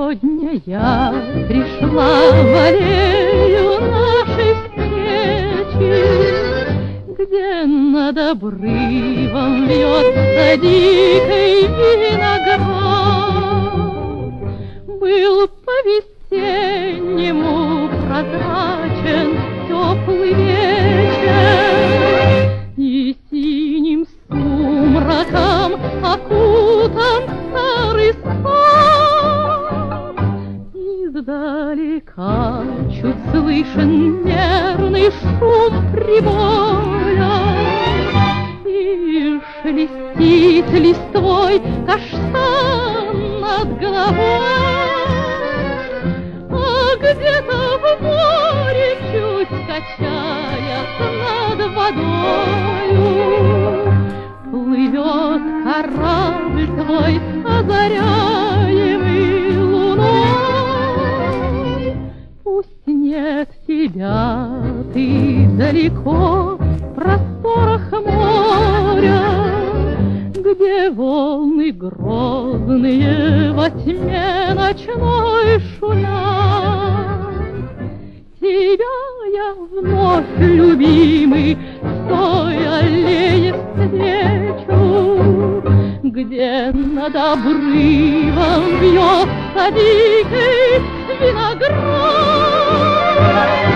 Сегодня я пришла в аллею нашей встречи, где над обрывом вьется дикий виноград. Был по-весеннему прозрачен теплый вечер, и синим сумраком окутан старый сад. Издалека чуть слышен нервный шум прибоя, и шелестит листвой каштан над головой. А где-то в море, чуть качаясь над водою, плывет корабль твой, озаряемый луной. Пусть нет тебя, ты далеко в просторах моря, где волны грозные во тьме ночной шумят. Тебя я вновь, любимый, в той аллее встречу, где над обрывом вьется дикий виноград.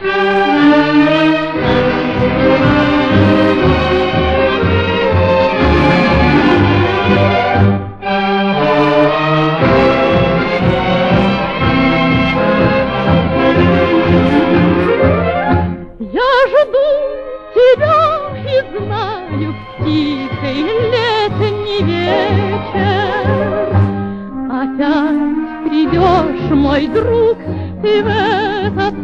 Тебя и знаю в тихий летний вечер. Опять придешь, мой друг, ты в этот